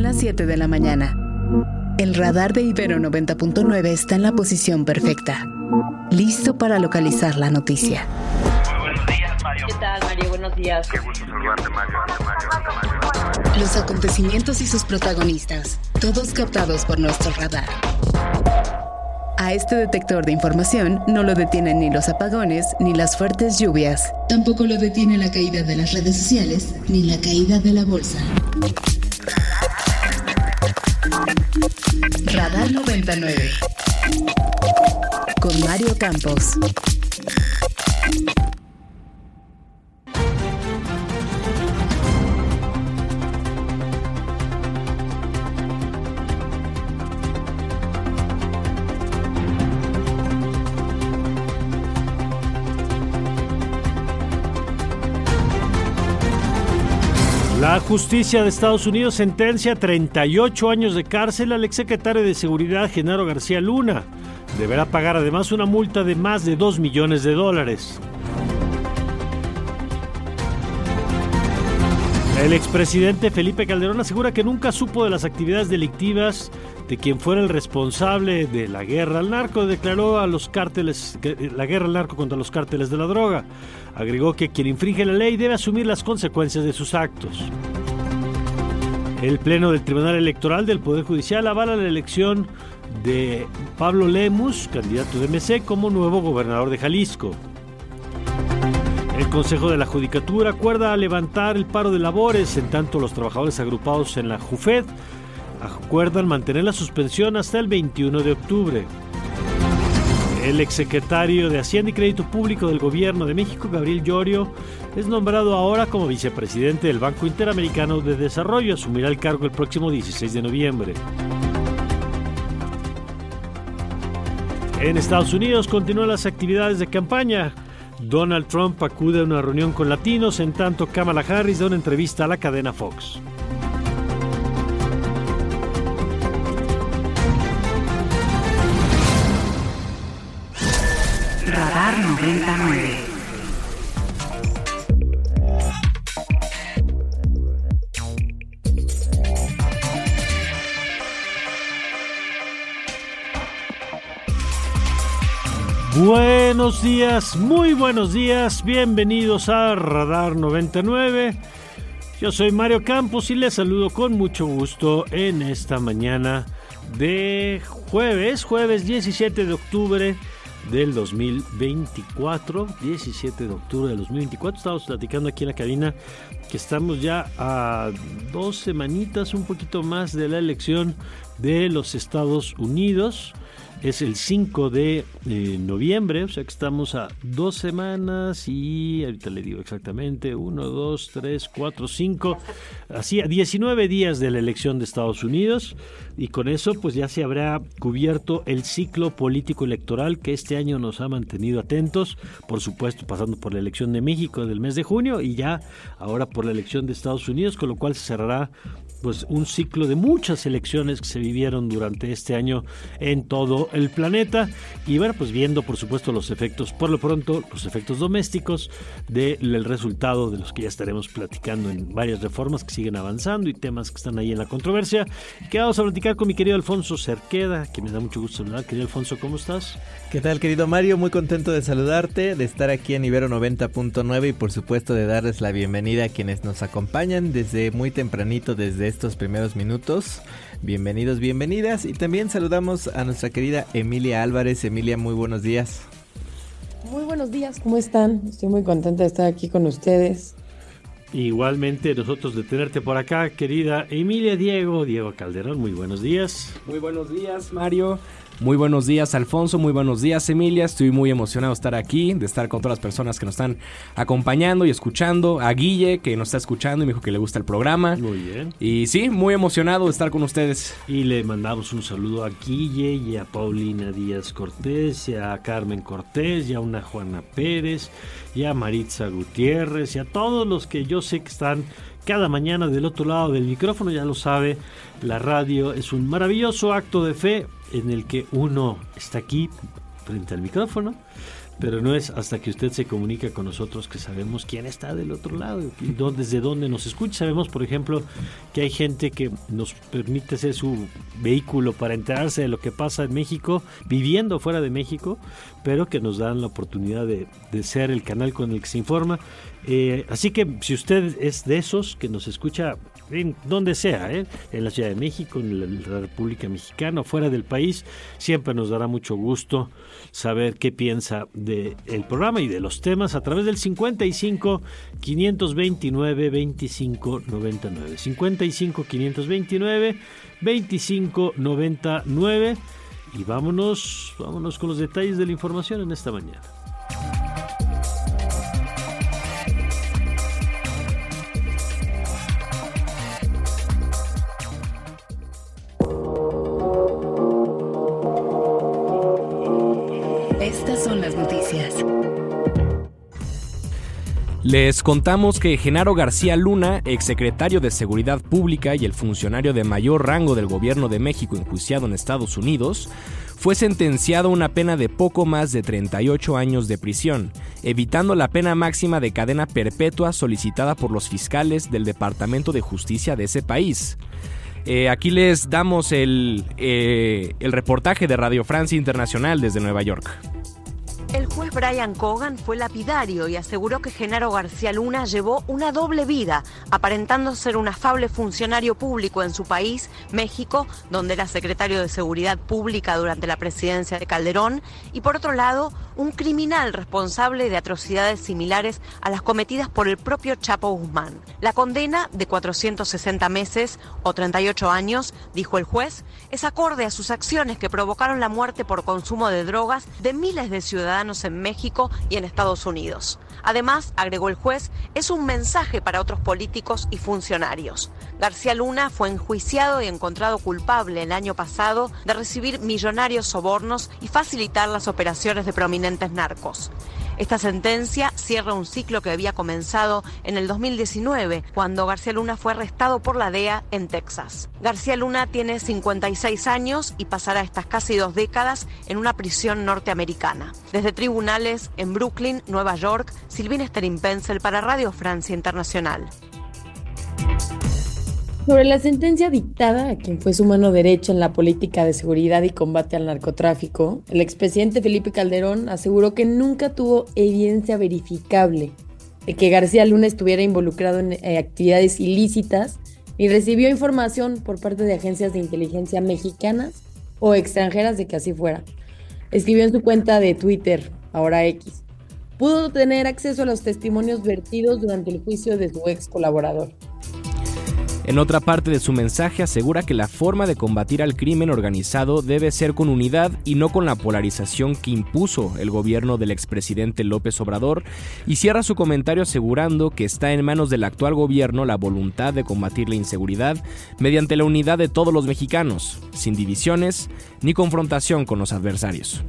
Son las 7 de la mañana. El radar de Ibero 90.9 está en la posición perfecta, listo para localizar la noticia. Buenos días, Mario. ¿Qué tal, Mario? Buenos días. Qué gusto saludarte, Mario. Los acontecimientos y sus protagonistas, todos captados por nuestro radar. A este detector de información no lo detienen ni los apagones ni las fuertes lluvias. Tampoco lo detiene la caída de las redes sociales ni la caída de la bolsa. Radar 99 con Mario Campos. La justicia de Estados Unidos sentencia 38 años de cárcel al exsecretario de Seguridad, Genaro García Luna. Deberá pagar además una multa de más de $2 millones. El expresidente Felipe Calderón asegura que nunca supo de las actividades delictivas de quien fuera el responsable de la guerra al narco. Declaró a los cárteles la guerra al narco contra los cárteles de la droga. Agregó que quien infringe la ley debe asumir las consecuencias de sus actos. El Pleno del Tribunal Electoral del Poder Judicial avala la elección de Pablo Lemus, candidato de MC, como nuevo gobernador de Jalisco. El Consejo de la Judicatura acuerda levantar el paro de labores, en tanto los trabajadores agrupados en la JUFED acuerdan mantener la suspensión hasta el 21 de octubre. El exsecretario de Hacienda y Crédito Público del Gobierno de México, Gabriel Llorio, es nombrado ahora como vicepresidente del Banco Interamericano de Desarrollo. Asumirá el cargo el próximo 16 de noviembre. En Estados Unidos continúan las actividades de campaña. Donald Trump acude a una reunión con latinos, en tanto Kamala Harris da una entrevista a la cadena Fox. Radar 99. Buenos días, muy buenos días, bienvenidos a Radar 99. Yo soy Mario Campos y les saludo con mucho gusto en esta mañana de jueves 17 de octubre del 2024, 17 de octubre del 2024. Estamos platicando aquí en la cabina que estamos ya a 2 semanitas, un poquito más de la elección de los Estados Unidos. Es el 5 de noviembre, o sea que estamos a 2 semanas y ahorita le digo exactamente, 1, 2, 3, 4, 5, así a 19 días de la elección de Estados Unidos, y con eso pues ya se habrá cubierto el ciclo político electoral que este año nos ha mantenido atentos, por supuesto pasando por la elección de México del mes de junio y ya ahora por la elección de Estados Unidos, con lo cual se cerrará pues un ciclo de muchas elecciones que se vivieron durante este año en todo el planeta, y bueno, pues viendo por supuesto los efectos, por lo pronto los efectos domésticos del resultado de los que ya estaremos platicando en varias reformas que siguen avanzando y temas que están ahí en la controversia, que vamos a platicar con mi querido Alfonso Cerqueda, que me da mucho gusto saludar. Querido Alfonso, ¿cómo estás? ¿Qué tal, querido Mario? Muy contento de saludarte, de estar aquí en Ibero 90.9 y por supuesto de darles la bienvenida a quienes nos acompañan desde muy tempranito, desde estos primeros minutos. Bienvenidos, bienvenidas, y también saludamos a nuestra querida Emilia Álvarez. Emilia, muy buenos días. Muy buenos días, ¿cómo están? Estoy muy contenta de estar aquí con ustedes. Igualmente nosotros de tenerte por acá, querida Emilia. Diego Calderón, muy buenos días. Muy buenos días, Mario. Muy buenos días, Alfonso. Muy buenos días, Emilia. Estoy muy emocionado de estar aquí, de estar con todas las personas que nos están acompañando y escuchando. A Guille, que nos está escuchando y me dijo que le gusta el programa. Muy bien. Y sí, muy emocionado de estar con ustedes. Y le mandamos un saludo a Guille y a Paulina Díaz Cortés, y a Carmen Cortés, y a una Juana Pérez, y a Maritza Gutiérrez, y a todos los que yo sé que están cada mañana del otro lado del micrófono. Ya lo sabe, la radio es un maravilloso acto de fe en el que uno está aquí frente al micrófono pero no es hasta que usted se comunica con nosotros que sabemos quién está del otro lado y desde dónde nos escucha. Sabemos, por ejemplo, que hay gente que nos permite ser su vehículo para enterarse de lo que pasa en México, viviendo fuera de México, pero que nos dan la oportunidad de ser el canal con el que se informa. Así que si usted es de esos que nos escucha en donde sea, en la Ciudad de México, en la República Mexicana o fuera del país, siempre nos dará mucho gusto saber qué piensa del programa y de los temas a través del 55 529 25 99. 55 529 25 99. Y vámonos con los detalles de la información en esta mañana. Estas son las noticias. Les contamos que Genaro García Luna, exsecretario de Seguridad Pública y el funcionario de mayor rango del gobierno de México enjuiciado en Estados Unidos, fue sentenciado a una pena de poco más de 38 años de prisión, evitando la pena máxima de cadena perpetua solicitada por los fiscales del Departamento de Justicia de ese país. Aquí les damos el reportaje de Radio Francia Internacional desde Nueva York. El juez Brian Cogan fue lapidario y aseguró que Genaro García Luna llevó una doble vida, aparentando ser un afable funcionario público en su país, México, donde era secretario de Seguridad Pública durante la presidencia de Calderón, y por otro lado, un criminal responsable de atrocidades similares a las cometidas por el propio Chapo Guzmán. La condena de 460 meses o 38 años, dijo el juez, es acorde a sus acciones que provocaron la muerte por consumo de drogas de miles de ciudadanos en México y en Estados Unidos. Además, agregó el juez, es un mensaje para otros políticos y funcionarios. García Luna fue enjuiciado y encontrado culpable el año pasado de recibir millonarios sobornos y facilitar las operaciones de prominentes narcos. Esta sentencia cierra un ciclo que había comenzado en el 2019, cuando García Luna fue arrestado por la DEA en Texas. García Luna tiene 56 años y pasará estas casi 2 décadas en una prisión norteamericana. Desde tribunales en Brooklyn, Nueva York, Silvina Sterin-Pencil para Radio Francia Internacional. Sobre la sentencia dictada a quien fue su mano derecha en la política de seguridad y combate al narcotráfico, el expresidente Felipe Calderón aseguró que nunca tuvo evidencia verificable de que García Luna estuviera involucrado en actividades ilícitas y recibió información por parte de agencias de inteligencia mexicanas o extranjeras de que así fuera. Escribió en su cuenta de Twitter, ahora X, pudo tener acceso a los testimonios vertidos durante el juicio de su ex colaborador. En otra parte de su mensaje asegura que la forma de combatir al crimen organizado debe ser con unidad y no con la polarización que impuso el gobierno del expresidente López Obrador, y cierra su comentario asegurando que está en manos del actual gobierno la voluntad de combatir la inseguridad mediante la unidad de todos los mexicanos, sin divisiones ni confrontación con los adversarios.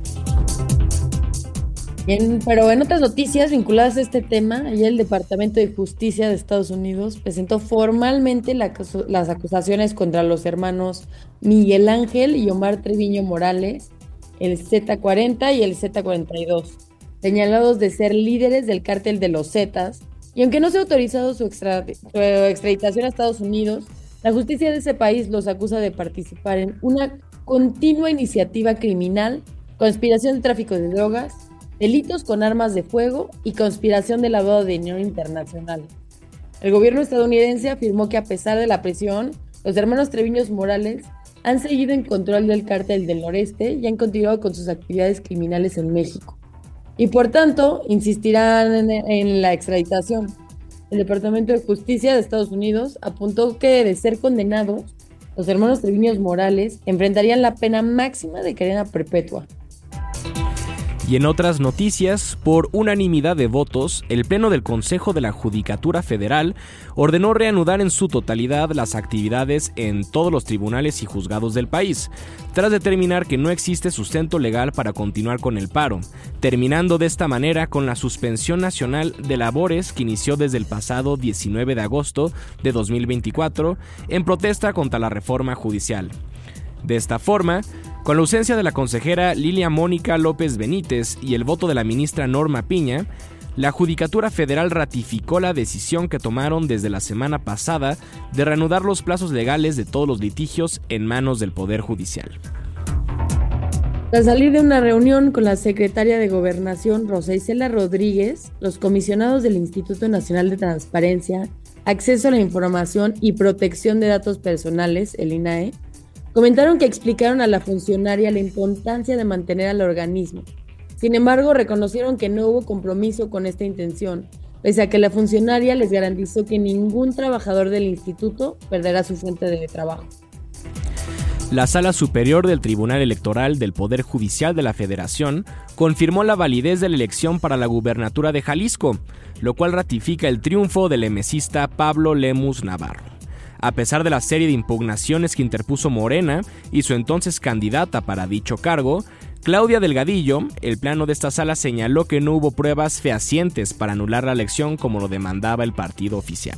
Bien, pero en otras noticias vinculadas a este tema, ayer el Departamento de Justicia de Estados Unidos presentó formalmente las acusaciones contra los hermanos Miguel Ángel y Omar Treviño Morales, el Z40 y el Z42, señalados de ser líderes del cártel de los Zetas, y aunque no se ha autorizado su extraditación a Estados Unidos, la justicia de ese país los acusa de participar en una continua iniciativa criminal, conspiración de tráfico de drogas, delitos con armas de fuego y conspiración de lavado de dinero internacional. El gobierno estadounidense afirmó que a pesar de la presión, los hermanos Treviño Morales han seguido en control del cártel del noreste y han continuado con sus actividades criminales en México. Y por tanto, insistirán en la extraditación. El Departamento de Justicia de Estados Unidos apuntó que, de ser condenados, los hermanos Treviño Morales enfrentarían la pena máxima de cadena perpetua. Y en otras noticias, por unanimidad de votos, el Pleno del Consejo de la Judicatura Federal ordenó reanudar en su totalidad las actividades en todos los tribunales y juzgados del país, tras determinar que no existe sustento legal para continuar con el paro, terminando de esta manera con la suspensión nacional de labores que inició desde el pasado 19 de agosto de 2024 en protesta contra la reforma judicial. De esta forma, Con la ausencia de la consejera Lilia Mónica López Benítez y el voto de la ministra Norma Piña, la Judicatura Federal ratificó la decisión que tomaron desde la semana pasada de reanudar los plazos legales de todos los litigios en manos del Poder Judicial. Tras salir de una reunión con la secretaria de Gobernación, Rosa Isela Rodríguez, los comisionados del Instituto Nacional de Transparencia, Acceso a la Información y Protección de Datos Personales, el INAE, comentaron que explicaron a la funcionaria la importancia de mantener al organismo. Sin embargo, reconocieron que no hubo compromiso con esta intención, pese a que la funcionaria les garantizó que ningún trabajador del instituto perderá su fuente de trabajo. La Sala Superior del Tribunal Electoral del Poder Judicial de la Federación confirmó la validez de la elección para la gubernatura de Jalisco, lo cual ratifica el triunfo del emesista Pablo Lemus Navarro. A pesar de la serie de impugnaciones que interpuso Morena y su entonces candidata para dicho cargo, Claudia Delgadillo, el pleno de esta sala señaló que no hubo pruebas fehacientes para anular la elección como lo demandaba el partido oficial.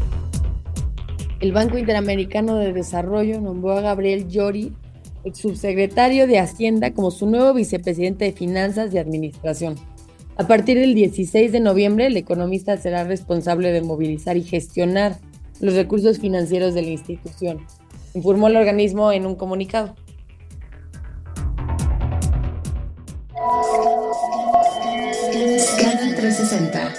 El Banco Interamericano de Desarrollo nombró a Gabriel Llori, ex subsecretario de Hacienda, como su nuevo vicepresidente de Finanzas y Administración. A partir del 16 de noviembre, el economista será responsable de movilizar y gestionar los recursos financieros de la institución, informó el organismo en un comunicado. Scanner 360.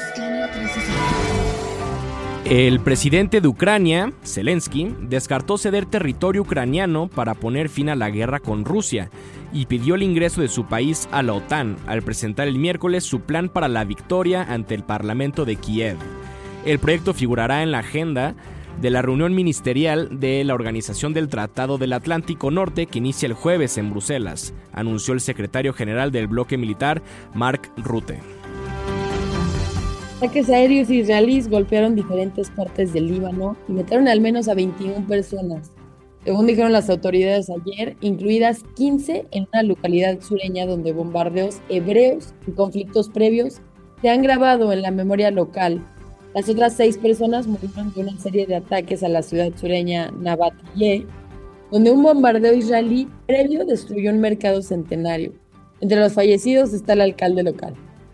El presidente de Ucrania, Zelensky, descartó ceder territorio ucraniano para poner fin a la guerra con Rusia y pidió el ingreso de su país a la OTAN al presentar el miércoles su plan para la victoria ante el Parlamento de Kiev. El proyecto figurará en la agenda de la reunión ministerial de la Organización del Tratado del Atlántico Norte que inicia el jueves en Bruselas, anunció el secretario general del bloque militar, Mark Rutte. Ataques aéreos israelíes golpearon diferentes partes del Líbano y mataron al menos a 21 personas, según dijeron las autoridades ayer, incluidas 15 en una localidad sureña donde bombardeos hebreos y conflictos previos se han grabado en la memoria local. Las otras 6 personas murieron de una serie de ataques a la ciudad sureña Nabatiyeh, donde un bombardeo israelí previo destruyó un mercado centenario. Entre los fallecidos está el alcalde local.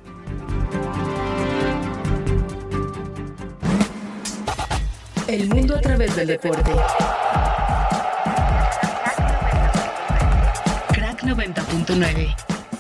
El mundo a través del deporte. Crack 90.9.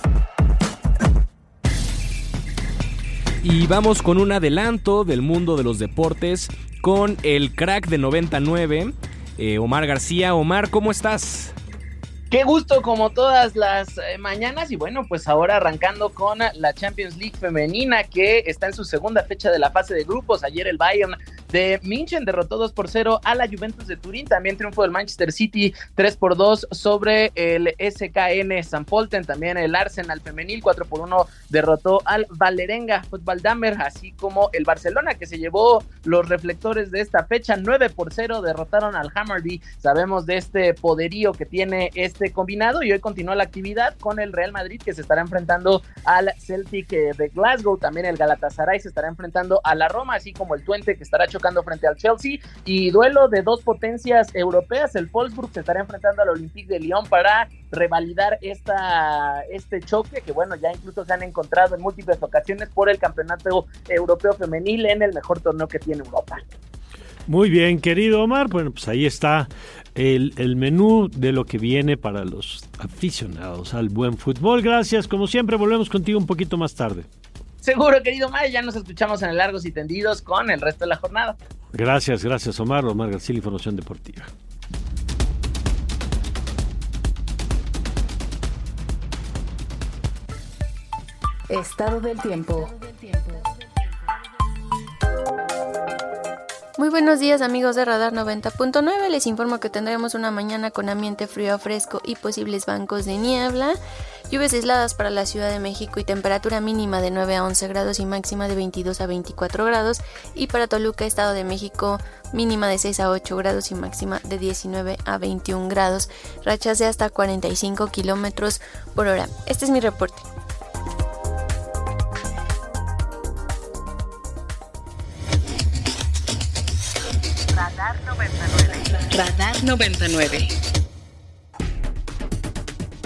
Y vamos con un adelanto del mundo de los deportes con el crack de 99, Omar García. Omar, ¿cómo estás? Qué gusto como todas las mañanas y bueno, pues ahora arrancando con la Champions League femenina que está en su segunda fecha de la fase de grupos. Ayer el Bayern de München derrotó 2-0 a la Juventus de Turín, también triunfo del Manchester City 3-2 sobre el SKN St. Pölten, también el Arsenal femenil 4-1 derrotó al Vålerenga Fotball Damer, así como el Barcelona que se llevó los reflectores de esta fecha, 9-0 derrotaron al Hammarby. Sabemos de este poderío que tiene este combinado y hoy continúa la actividad con el Real Madrid que se estará enfrentando al Celtic de Glasgow, también el Galatasaray se estará enfrentando a la Roma, así como el Twente que estará chocando frente al Chelsea, y duelo de dos potencias europeas, el Wolfsburg se estará enfrentando al Olympique de Lyon para revalidar este choque, que bueno, ya incluso se han encontrado en múltiples ocasiones por el campeonato europeo femenil en el mejor torneo que tiene Europa. Muy bien, querido Omar, bueno, pues ahí está el menú de lo que viene para los aficionados al buen fútbol. Gracias, como siempre, volvemos contigo un poquito más tarde. Seguro, querido Omar, ya nos escuchamos en el Largos y Tendidos con el resto de la jornada. Gracias, Omar. Omar García, Información Deportiva. Estado del tiempo. Muy buenos días amigos de Radar 90.9, les informo que tendremos una mañana con ambiente frío a fresco y posibles bancos de niebla, lluvias aisladas para la Ciudad de México y temperatura mínima de 9 a 11 grados y máxima de 22 a 24 grados, y para Toluca, Estado de México, mínima de 6 a 8 grados y máxima de 19 a 21 grados, rachas de hasta 45 kilómetros por hora. Este es mi reporte. Radar 99.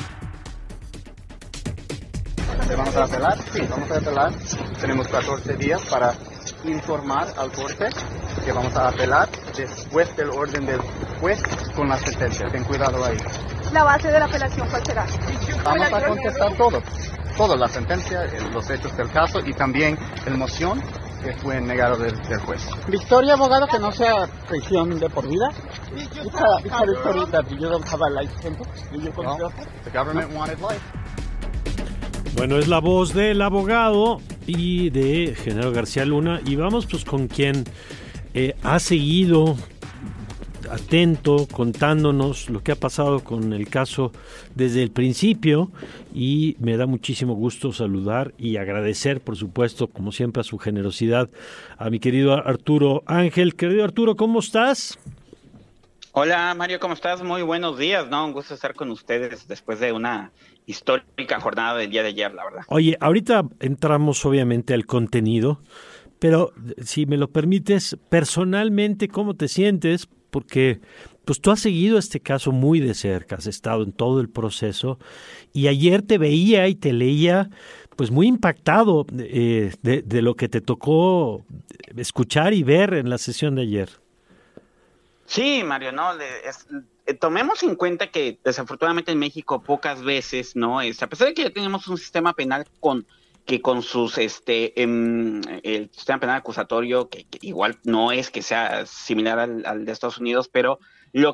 ¿Vamos a apelar? Sí, vamos a apelar. Tenemos 14 días para informar al corte que vamos a apelar después del orden del juez con la sentencia. Ten cuidado ahí. ¿La base de la apelación cuál será? Vamos a contestar todo. Toda la sentencia, los hechos del caso y también el moción que fue negado del juez. Victoria, abogado, que no sea prisión de por vida. Esa victoria that you don't have a life sentence. No, the government wanted life. Bueno, es la voz del abogado y de Genaro García Luna. Y vamos pues con quien ha seguido atento, contándonos lo que ha pasado con el caso desde el principio, y me da muchísimo gusto saludar y agradecer, por supuesto, como siempre, a su generosidad, a mi querido Arturo Ángel. Querido Arturo, ¿cómo estás? Hola Mario, ¿cómo estás? Muy buenos días, ¿no? Un gusto estar con ustedes después de una histórica jornada del día de ayer, la verdad. Oye, ahorita entramos obviamente al contenido, pero si me lo permites, personalmente, ¿cómo te sientes? Porque pues tú has seguido este caso muy de cerca, has estado en todo el proceso, y ayer te veía y te leía pues muy impactado de lo que te tocó escuchar y ver en la sesión de ayer. Sí, Mario, no, tomemos en cuenta que desafortunadamente en México pocas veces, ¿no? A pesar de que ya tenemos un sistema penal con sus el sistema penal acusatorio, que igual no es que sea similar al de Estados Unidos, pero lo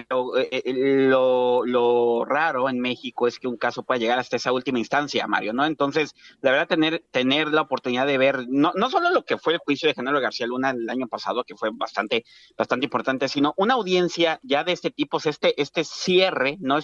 raro en México es que un caso pueda llegar hasta esa última instancia, Mario, ¿no? Entonces, la verdad, tener la oportunidad de ver no solo lo que fue el juicio de Genaro García Luna el año pasado, que fue bastante importante, sino una audiencia ya de este tipo, este cierre, ¿no?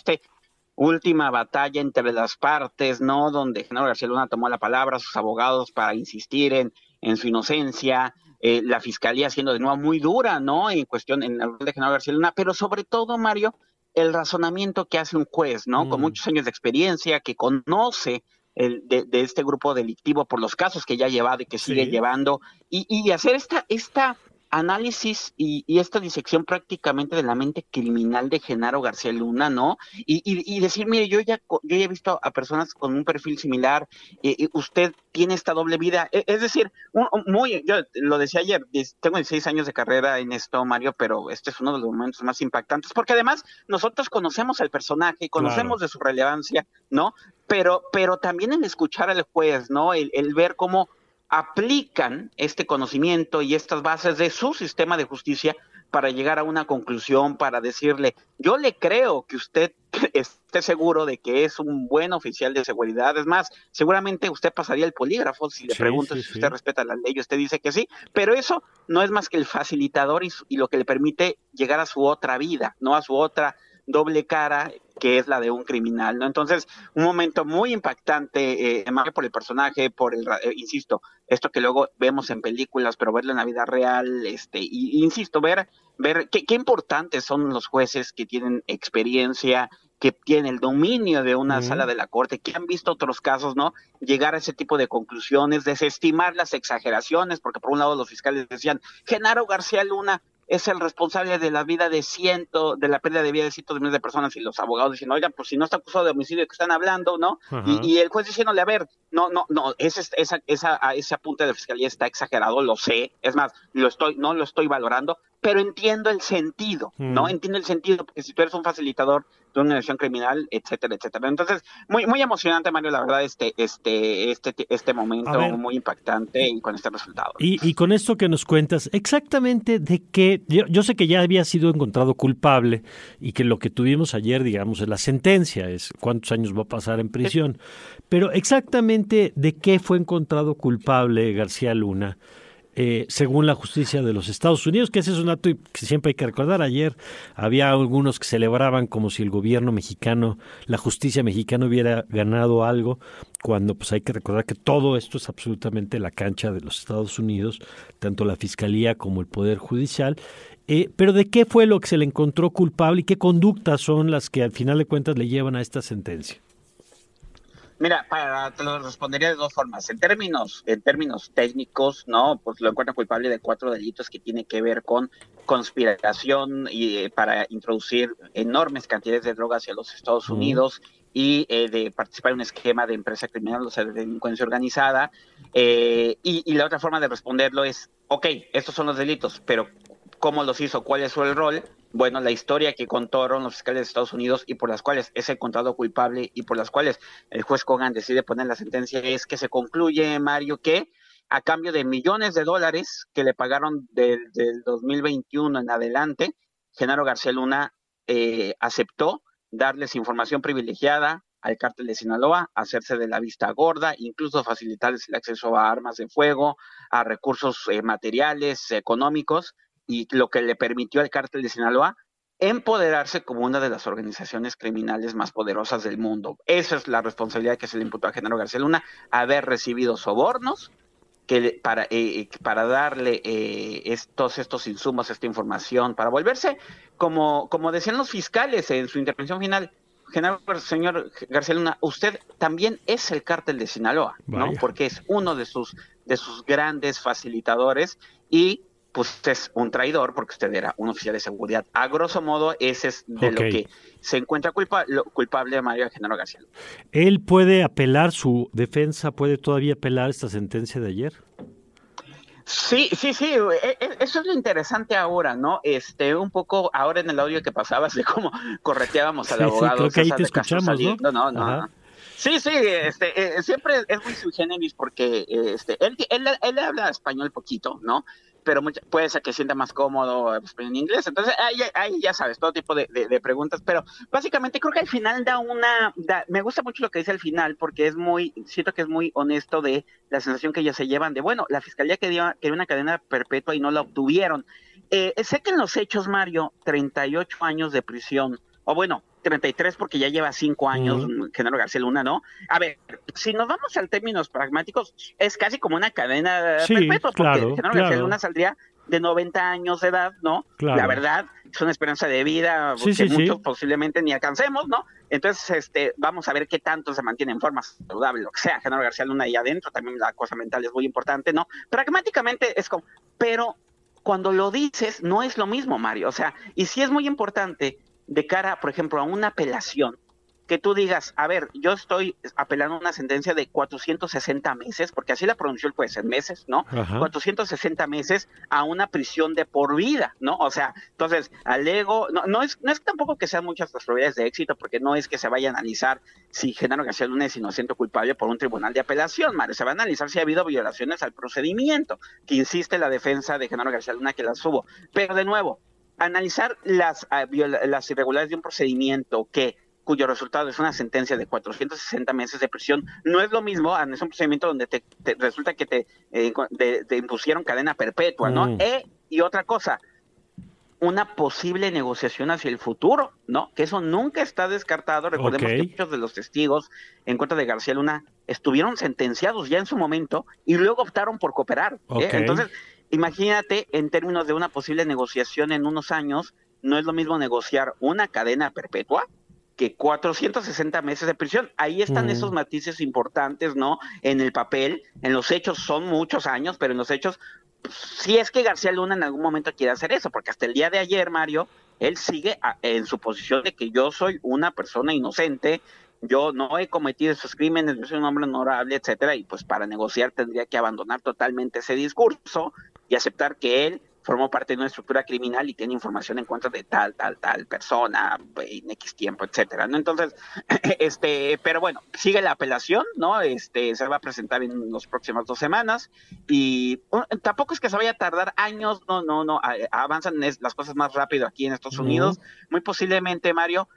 Última batalla entre las partes, ¿no? Donde Genaro García Luna tomó la palabra, sus abogados para insistir en su inocencia, la fiscalía siendo de nuevo muy dura, ¿no? En el rol de Genaro García Luna, pero sobre todo, Mario, el razonamiento que hace un juez, ¿no? Con muchos años de experiencia, que conoce de este grupo delictivo por los casos que ya ha llevado y que sigue llevando, y hacer esta análisis y esta disección prácticamente de la mente criminal de Genaro García Luna, ¿no? Y decir, mire, yo ya he visto a personas con un perfil similar, usted tiene esta doble vida, es decir, yo lo decía ayer, tengo 16 años de carrera en esto, Mario, pero este es uno de los momentos más impactantes, porque además nosotros conocemos al personaje, conocemos de su relevancia, ¿no? Pero también el escuchar al juez, ¿no? El ver cómo aplican este conocimiento y estas bases de su sistema de justicia para llegar a una conclusión, para decirle, yo le creo que usted esté seguro de que es un buen oficial de seguridad. Es más, seguramente usted pasaría el polígrafo si le pregunto si usted respeta la ley y usted dice que sí, pero eso no es más que el facilitador y lo que le permite llegar a su otra vida, no a su otra doble cara, que es la de un criminal, ¿no? Entonces, un momento muy impactante, más por el personaje, insisto, esto que luego vemos en películas, pero verlo en la vida real, insisto, ver qué importantes son los jueces que tienen experiencia, que tienen el dominio de una sala de la corte, que han visto otros casos, ¿no? Llegar a ese tipo de conclusiones, desestimar las exageraciones, porque por un lado los fiscales decían, Genaro García Luna es el responsable de la vida de la pérdida de vida de cientos de miles de personas, y los abogados dicen, oigan, pues si no está acusado de homicidio, ¿de qué están hablando, no? Y el juez diciéndole, a ver, no, ese apunte de fiscalía está exagerado, lo sé, es más, no lo estoy valorando, pero entiendo el sentido, ¿no? Entiendo el sentido, porque si tú eres un facilitador de una acción criminal, etcétera, etcétera. Entonces, muy, muy emocionante, Mario, la verdad, este momento muy impactante y con este resultado. Y con esto que nos cuentas, exactamente de qué, yo sé que ya había sido encontrado culpable y que lo que tuvimos ayer, digamos, es la sentencia, es cuántos años va a pasar en prisión, pero exactamente de qué fue encontrado culpable García Luna. Según la justicia de los Estados Unidos, que ese es un dato que siempre hay que recordar. Ayer había algunos que celebraban como si el gobierno mexicano, la justicia mexicana hubiera ganado algo, cuando pues hay que recordar que todo esto es absolutamente la cancha de los Estados Unidos, tanto la fiscalía como el poder judicial. Pero ¿de qué fue lo que se le encontró culpable y qué conductas son las que al final de cuentas le llevan a esta sentencia? Mira, te lo respondería de dos formas. En términos técnicos, ¿no? Pues lo encuentran culpable de 4 delitos que tiene que ver con conspiración y para introducir enormes cantidades de drogas hacia los Estados Unidos, y de participar en un esquema de empresa criminal, o sea, de delincuencia organizada. Y la otra forma de responderlo es, ok, estos son los delitos, pero ¿cómo los hizo? ¿Cuál fue el rol? Bueno, la historia que contaron los fiscales de Estados Unidos y por las cuales es encontrado culpable y por las cuales el juez Cogan decide poner la sentencia es que se concluye, Mario, que a cambio de millones de dólares que le pagaron del 2021 en adelante, Genaro García Luna aceptó darles información privilegiada al cártel de Sinaloa, hacerse de la vista gorda, incluso facilitarles el acceso a armas de fuego, a recursos materiales, económicos, y lo que le permitió al cártel de Sinaloa empoderarse como una de las organizaciones criminales más poderosas del mundo. Esa es la responsabilidad que se le imputó a Genaro García Luna, haber recibido sobornos para darle estos insumos, esta información, para volverse, como decían los fiscales en su intervención final, señor García Luna, usted también es el cártel de Sinaloa, ¿no? Vaya. Porque es uno de sus grandes facilitadores y pues es un traidor porque usted era un oficial de seguridad. A grosso modo, ese es de lo que se encuentra culpable Mario Genaro García Luna. ¿Él puede apelar, su defensa puede todavía apelar esta sentencia de ayer? Sí, eso es lo interesante ahora, ¿no? Un poco ahora en el audio que pasabas de cómo correteábamos al abogado. Creo que ahí César te de Castro escuchamos, Salido. ¿no? No. Sí, siempre es muy sui generis porque él habla español poquito, ¿no? Pero puede ser que sienta más cómodo en inglés. Entonces, ahí ya sabes, todo tipo de preguntas. Pero básicamente creo que al final me gusta mucho lo que dice al final porque siento que es muy honesto de la sensación que ellos se llevan de, bueno, la fiscalía quería una cadena perpetua y no la obtuvieron. Sé que en los hechos, Mario, 38 años de prisión, o bueno, 33 porque ya lleva 5 años Genaro García Luna, ¿no? A ver, si nos vamos a términos pragmáticos, es casi como una cadena perpetua, porque Genaro García Luna saldría de 90 años de edad, ¿no? Claro. La verdad, es una esperanza de vida que muchos posiblemente ni alcancemos, ¿no? Entonces, vamos a ver qué tanto se mantiene en forma saludable, lo que sea, Genaro García Luna ahí adentro, también la cosa mental es muy importante, ¿no? Pragmáticamente es como, pero cuando lo dices, no es lo mismo, Mario, o sea, y sí es muy importante de cara, por ejemplo, a una apelación, que tú digas, a ver, yo estoy apelando una sentencia de 460 meses, porque así la pronunció el juez, en meses, ¿no? Ajá. 460 meses a una prisión de por vida, ¿no? O sea, entonces, alego, no es tampoco que sean muchas las probabilidades de éxito, porque no es que se vaya a analizar si Genaro García Luna es inocente o culpable por un tribunal de apelación, Mario, se va a analizar si ha habido violaciones al procedimiento, que insiste la defensa de Genaro García Luna que las hubo. Pero de nuevo, analizar las irregularidades de un procedimiento cuyo resultado es una sentencia de 460 meses de prisión, no es lo mismo, es un procedimiento donde resulta que te impusieron cadena perpetua, ¿no? Y otra cosa, una posible negociación hacia el futuro, ¿no? Que eso nunca está descartado. Recordemos que muchos de los testigos en contra de García Luna estuvieron sentenciados ya en su momento y luego optaron por cooperar. Entonces, imagínate, en términos de una posible negociación en unos años, no es lo mismo negociar una cadena perpetua que 460 meses de prisión. Ahí están esos matices importantes, ¿no? En el papel, en los hechos son muchos años, pero en los hechos, si es que García Luna en algún momento quiere hacer eso, porque hasta el día de ayer, Mario, él sigue en su posición de que yo soy una persona inocente, yo no he cometido esos crímenes, yo soy un hombre honorable, etcétera, y pues para negociar tendría que abandonar totalmente ese discurso y aceptar que él formó parte de una estructura criminal y tiene información en contra de tal persona en X tiempo, etcétera, ¿no? Entonces, pero bueno, sigue la apelación, ¿no? Se va a presentar en las próximas 2 semanas y tampoco es que se vaya a tardar años, no, avanzan las cosas más rápido aquí en Estados Unidos, muy posiblemente, Mario,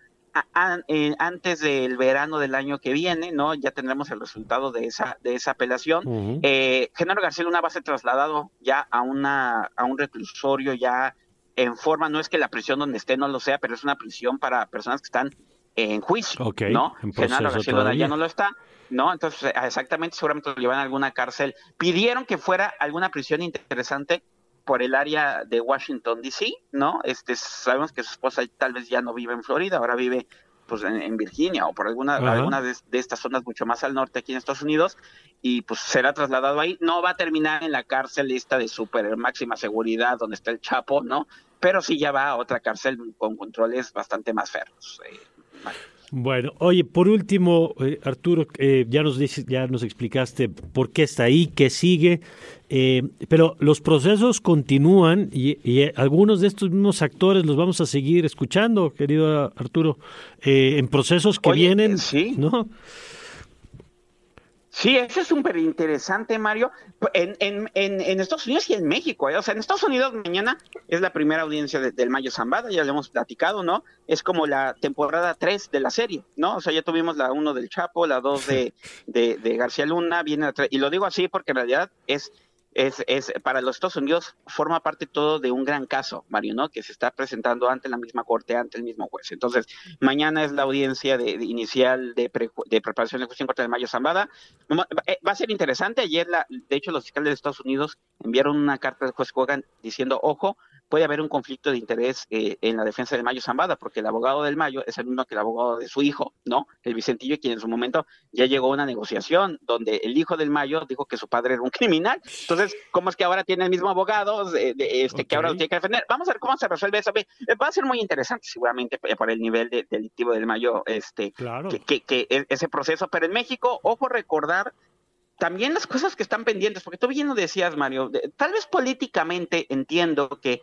antes del verano del año que viene, ¿no? Ya tendremos el resultado de esa apelación. Genaro García Luna va a ser trasladado ya a un reclusorio ya en forma, no es que la prisión donde esté no lo sea, pero es una prisión para personas que están en juicio, ¿no? Genaro García Luna ya no lo está, ¿no? Entonces, exactamente, seguramente lo llevan a alguna cárcel. Pidieron que fuera alguna prisión interesante por el área de Washington, D.C., ¿no? Sabemos que su esposa tal vez ya no vive en Florida, ahora vive pues en Virginia o por alguna de estas zonas mucho más al norte aquí en Estados Unidos, y pues será trasladado ahí. No va a terminar en la cárcel esta de super máxima seguridad donde está el Chapo, ¿no? Pero sí ya va a otra cárcel con controles bastante más férreos. Bueno, oye, por último, Arturo, ya nos explicaste por qué está ahí, qué sigue, pero los procesos continúan y algunos de estos mismos actores los vamos a seguir escuchando, querido Arturo, en procesos que vienen, sí, ¿no? Sí, eso es súper interesante, Mario. En Estados Unidos y en México, O sea, en Estados Unidos mañana es la primera audiencia del Mayo Zambada, ya lo hemos platicado, ¿no? Es como la temporada 3 de la serie, ¿no? O sea, ya tuvimos la 1 del Chapo, la 2 de García Luna, viene la 3, y lo digo así porque en realidad es para los Estados Unidos forma parte todo de un gran caso, Mario, ¿no? Que se está presentando ante la misma corte, ante el mismo juez. Entonces, mañana es la audiencia inicial de preparación de juicio en contra del Mayo Zambada. Va a ser interesante. Ayer, de hecho, los fiscales de Estados Unidos enviaron una carta al juez Kogan diciendo, ojo, puede haber un conflicto de interés en la defensa del Mayo Zambada, porque el abogado del Mayo es el mismo que el abogado de su hijo, ¿no? El Vicentillo, quien en su momento ya llegó a una negociación donde el hijo del Mayo dijo que su padre era un criminal. Entonces, ¿cómo es que ahora tiene el mismo abogado que ahora lo tiene que defender? Vamos a ver cómo se resuelve eso. Va a ser muy interesante seguramente por el nivel delictivo del Mayo, claro, que ese proceso. Pero en México, ojo, recordar también las cosas que están pendientes, porque tú bien lo decías, Mario, tal vez políticamente entiendo que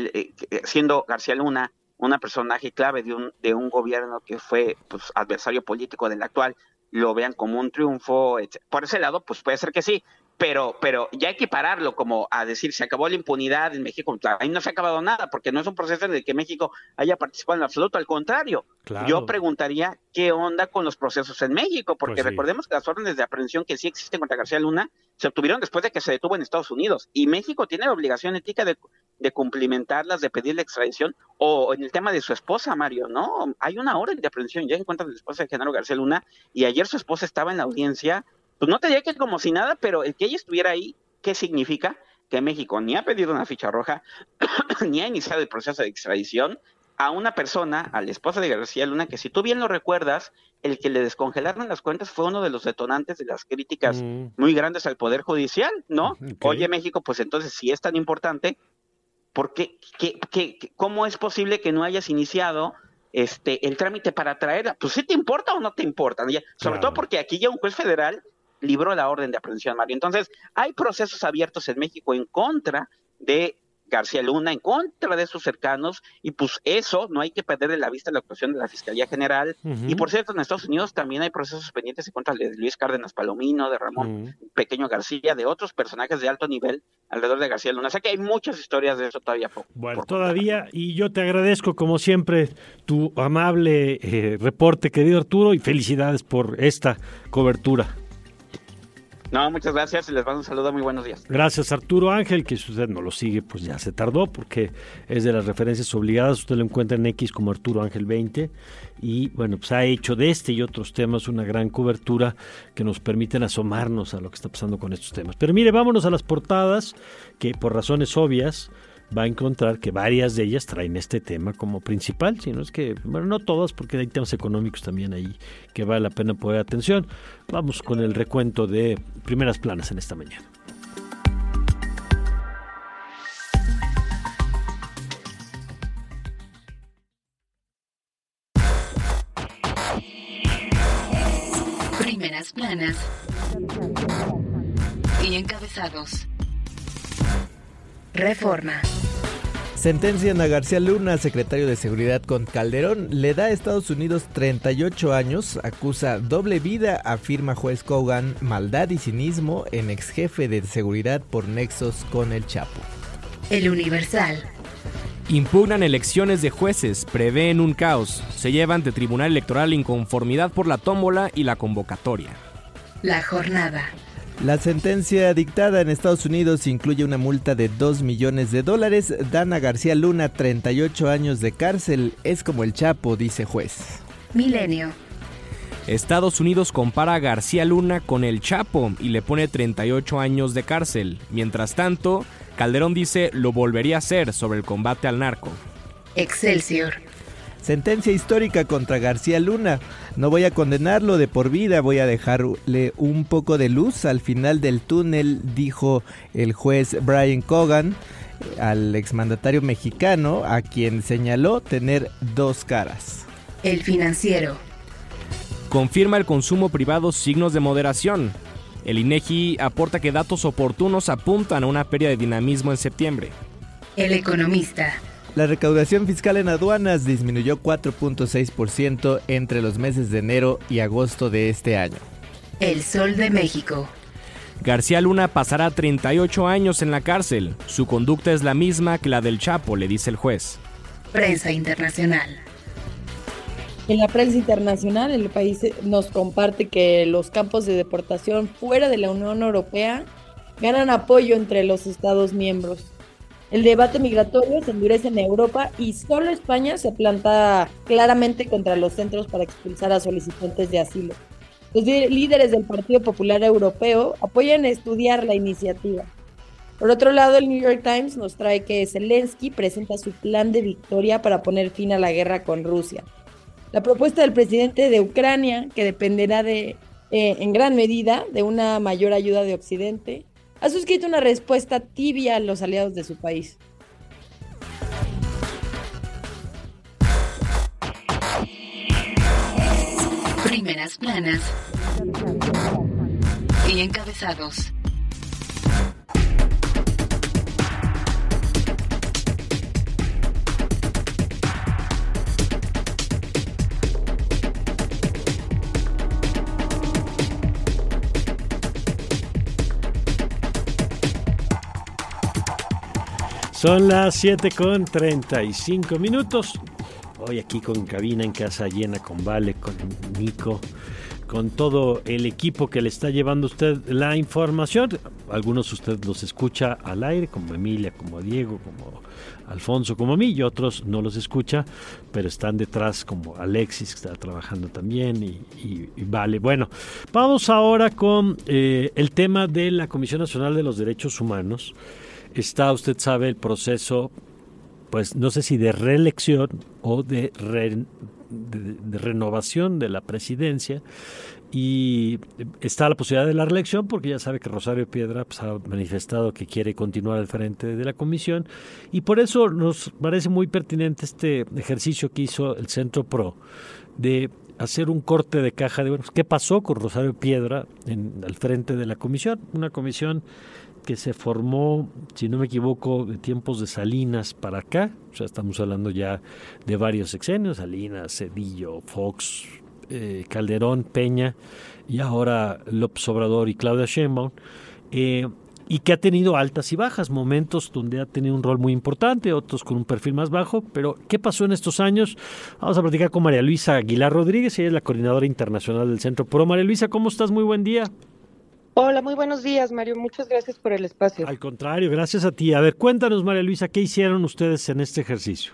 siendo García Luna una personaje clave de un gobierno que fue pues adversario político del actual, lo vean como un triunfo, etc. Por ese lado, pues puede ser que sí, pero ya equipararlo como a decir se acabó la impunidad en México, claro, ahí no se ha acabado nada, porque no es un proceso en el que México haya participado en absoluto, al contrario. Claro. Yo preguntaría qué onda con los procesos en México, porque pues recordemos que las órdenes de aprehensión que sí existen contra García Luna se obtuvieron después de que se detuvo en Estados Unidos, y México tiene la obligación ética de cumplimentarlas, de pedir la extradición, o en el tema de su esposa, Mario, ¿no? Hay una orden de aprehensión ya en contra de la esposa de Genaro García Luna, y ayer su esposa estaba en la audiencia. Pues no te diría que como si nada, pero el que ella estuviera ahí, ¿qué significa? Que México ni ha pedido una ficha roja, ni ha iniciado el proceso de extradición a una persona, a la esposa de García Luna, que si tú bien lo recuerdas, el que le descongelaron las cuentas fue uno de los detonantes de las críticas muy grandes al Poder Judicial, ¿no? Okay. Oye, México, pues entonces, si es tan importante, ¿por qué? ¿Cómo es posible que no hayas iniciado el trámite para traerla? Pues ¿sí te importa o no te importa? Sobre todo porque aquí ya un juez federal libró la orden de aprehensión, Mario. Entonces, hay procesos abiertos en México en contra de García Luna, en contra de sus cercanos, y pues eso no hay que perder de la vista la actuación de la Fiscalía General. Y por cierto, en Estados Unidos también hay procesos pendientes en contra de Luis Cárdenas Palomino, de Ramón Pequeño García, de otros personajes de alto nivel alrededor de García Luna. O sea que hay muchas historias de eso todavía. Todavía, y yo te agradezco como siempre tu amable reporte, querido Arturo, y felicidades por esta cobertura. No, muchas gracias y les mando un saludo, muy buenos días. Gracias, Arturo Ángel, que si usted no lo sigue, pues ya se tardó, porque es de las referencias obligadas. Usted lo encuentra en X como Arturo Ángel 20, y bueno, pues ha hecho de este y otros temas una gran cobertura que nos permiten asomarnos a lo que está pasando con estos temas. Pero mire, vámonos a las portadas, que por razones obvias va a encontrar que varias de ellas traen este tema como principal, sino es que, bueno, no todas, porque hay temas económicos también ahí que vale la pena poner atención. Vamos con el recuento de primeras planas en esta mañana. Primeras planas y encabezados. Reforma. Sentencian a García Luna, secretario de Seguridad con Calderón. Le da a Estados Unidos 38 años, acusa doble vida, afirma juez Kogan, maldad y cinismo en ex jefe de seguridad por nexos con el Chapo. El Universal. Impugnan elecciones de jueces, prevén un caos. Se lleva ante Tribunal Electoral inconformidad por la tómbola y la convocatoria. La Jornada. La sentencia dictada en Estados Unidos incluye una multa de $2 millones. Dan a García Luna 38 años de cárcel. Es como el Chapo, dice juez. Milenio. Estados Unidos compara a García Luna con el Chapo y le pone 38 años de cárcel. Mientras tanto, Calderón dice lo volvería a hacer sobre el combate al narco. Excelsior. Sentencia histórica contra García Luna. No voy a condenarlo de por vida, voy a dejarle un poco de luz al final del túnel, dijo el juez Brian Kogan al exmandatario mexicano, a quien señaló tener dos caras. El Financiero. confirma el consumo privado signos de moderación. El INEGI aporta que datos oportunos apuntan a una pérdida de dinamismo en septiembre. El Economista. La recaudación fiscal en aduanas disminuyó 4.6% entre los meses de enero y agosto de este año. El Sol de México. García Luna pasará 38 años en la cárcel. Su conducta es la misma que la del Chapo, le dice el juez. Prensa internacional. En la prensa internacional, el país nos comparte que los campos de deportación fuera de la Unión Europea ganan apoyo entre los Estados miembros. El debate migratorio se endurece en Europa y solo España se planta claramente contra los centros para expulsar a solicitantes de asilo. Los líderes del Partido Popular Europeo apoyan estudiar la iniciativa. Por otro lado, el New York Times nos trae que Zelensky presenta su plan de victoria para poner fin a la guerra con Rusia. La propuesta del presidente de Ucrania, que dependerá en gran medida de una mayor ayuda de Occidente, ha suscrito una respuesta tibia a los aliados de su país. Primeras planas y encabezados. Son las 7:35. Hoy aquí con cabina en casa llena, con Vale, con Nico, con todo el equipo que le está llevando usted la información. Algunos de usted los escucha al aire, como Emilia, como Diego, como Alfonso, como a mí, y otros no los escucha, pero están detrás, como Alexis, que está trabajando también, y Vale. Bueno, vamos ahora con el tema de la Comisión Nacional de los Derechos Humanos. Está, usted sabe, el proceso, pues no sé si de reelección o de renovación de la presidencia, y está la posibilidad de la reelección porque ya sabe que Rosario Piedra pues, ha manifestado que quiere continuar al frente de la comisión, y por eso nos parece muy pertinente este ejercicio que hizo el Centro PRO de hacer un corte de caja de bueno, qué pasó con Rosario Piedra al frente de la comisión, una comisión que se formó, si no me equivoco, de tiempos de Salinas para acá. O sea, estamos hablando ya de varios sexenios: Salinas, Zedillo, Fox, Calderón, Peña, y ahora López Obrador y Claudia Sheinbaum, y que ha tenido altas y bajas, momentos donde ha tenido un rol muy importante, otros con un perfil más bajo. Pero ¿qué pasó en estos años? Vamos a platicar con María Luisa Aguilar Rodríguez, ella es la coordinadora internacional del Centro PRO. María Luisa, ¿cómo estás? Muy buen día. Hola, muy buenos días, Mario. Muchas gracias por el espacio. Al contrario, gracias a ti. A ver, cuéntanos, María Luisa, ¿qué hicieron ustedes en este ejercicio?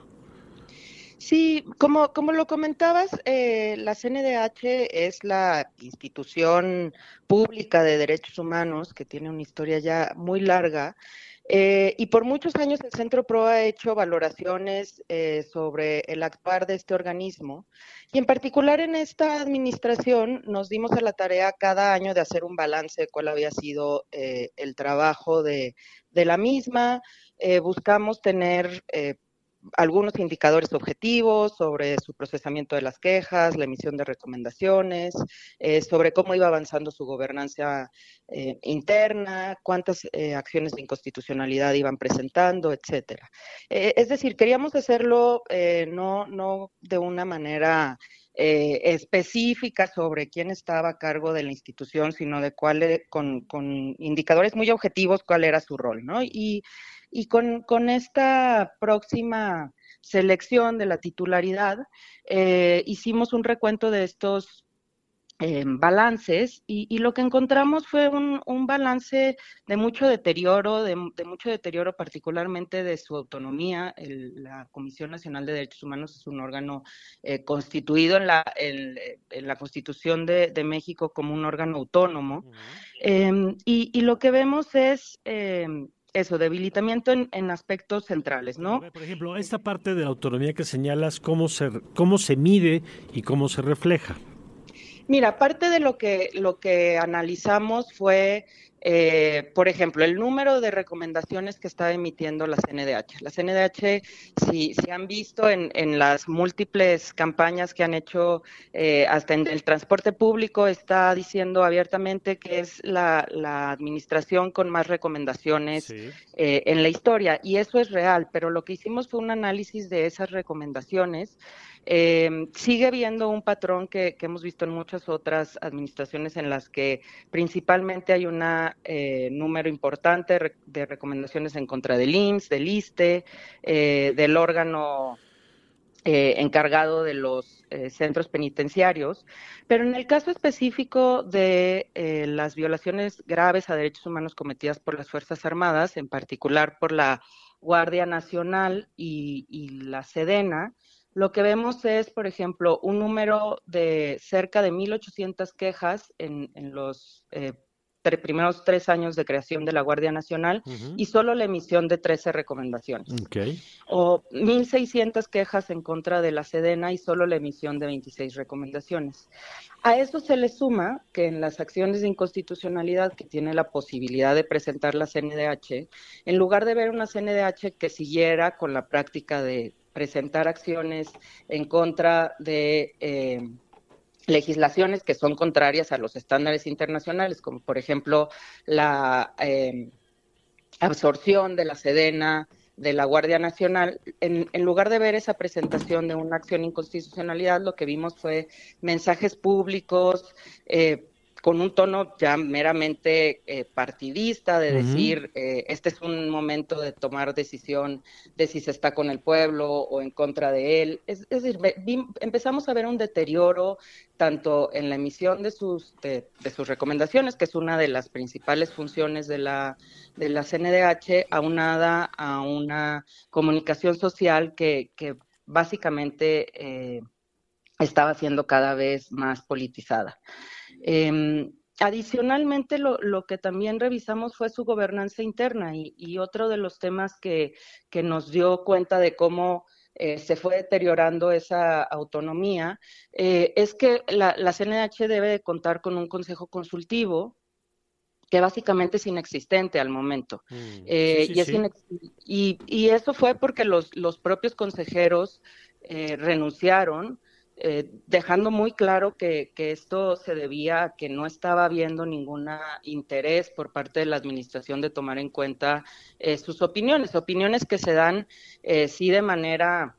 Sí, como lo comentabas, la CNDH es la institución pública de derechos humanos que tiene una historia ya muy larga. Y por muchos años el Centro PRO ha hecho valoraciones sobre el actuar de este organismo, y en particular en esta administración nos dimos a la tarea cada año de hacer un balance de cuál había sido el trabajo de la misma. Buscamos tener algunos indicadores objetivos sobre su procesamiento de las quejas, la emisión de recomendaciones, sobre cómo iba avanzando su gobernanza interna, cuántas acciones de inconstitucionalidad iban presentando, etcétera. Es decir, queríamos hacerlo no de una manera específica sobre quién estaba a cargo de la institución, sino de con indicadores muy objetivos cuál era su rol, ¿no? Y con esta próxima selección de la titularidad, hicimos un recuento de estos balances, y lo que encontramos fue un balance de mucho deterioro, particularmente de su autonomía. La Comisión Nacional de Derechos Humanos es un órgano constituido en la Constitución de México como un órgano autónomo, y lo que vemos es eso, debilitamiento en aspectos centrales, ¿no? Por ejemplo, esta parte de la autonomía que señalas, ¿cómo se mide y cómo se refleja? Mira, parte de lo que analizamos fue por ejemplo, el número de recomendaciones que está emitiendo la CNDH. La CNDH, si han visto en las múltiples campañas que han hecho, hasta en el transporte público, está diciendo abiertamente que es la administración con más recomendaciones en la historia, y eso es real, pero lo que hicimos fue un análisis de esas recomendaciones. Sigue habiendo un patrón que hemos visto en muchas otras administraciones en las que principalmente hay un número importante de recomendaciones en contra del IMSS, del ISSSTE, del órgano encargado de los centros penitenciarios, pero en el caso específico de las violaciones graves a derechos humanos cometidas por las Fuerzas Armadas, en particular por la Guardia Nacional y la Sedena, lo que vemos es, por ejemplo, un número de cerca de 1,800 quejas en los primeros 3 años de creación de la Guardia Nacional, y solo la emisión de 13 recomendaciones. O 1,600 quejas en contra de la Sedena y solo la emisión de 26 recomendaciones. A eso se le suma que en las acciones de inconstitucionalidad que tiene la posibilidad de presentar la CNDH, en lugar de ver una CNDH que siguiera con la práctica de presentar acciones en contra de legislaciones que son contrarias a los estándares internacionales, como por ejemplo la absorción de la Sedena, de la Guardia Nacional, en lugar de ver esa presentación de una acción de inconstitucionalidad, lo que vimos fue mensajes públicos con un tono ya meramente partidista, de decir, este es un momento de tomar decisión de si se está con el pueblo o en contra de él. Es decir, empezamos a ver un deterioro tanto en la emisión de sus recomendaciones, que es una de las principales funciones de la CNDH, aunada a una comunicación social que básicamente estaba siendo cada vez más politizada. Adicionalmente, lo que también revisamos fue su gobernanza interna, y otro de los temas que nos dio cuenta de cómo se fue deteriorando esa autonomía es que la CNDH debe contar con un consejo consultivo que básicamente es inexistente al momento. Y eso fue porque los propios consejeros renunciaron, dejando muy claro que esto se debía a que no estaba habiendo ningún interés por parte de la administración de tomar en cuenta sus opiniones que se dan sí de manera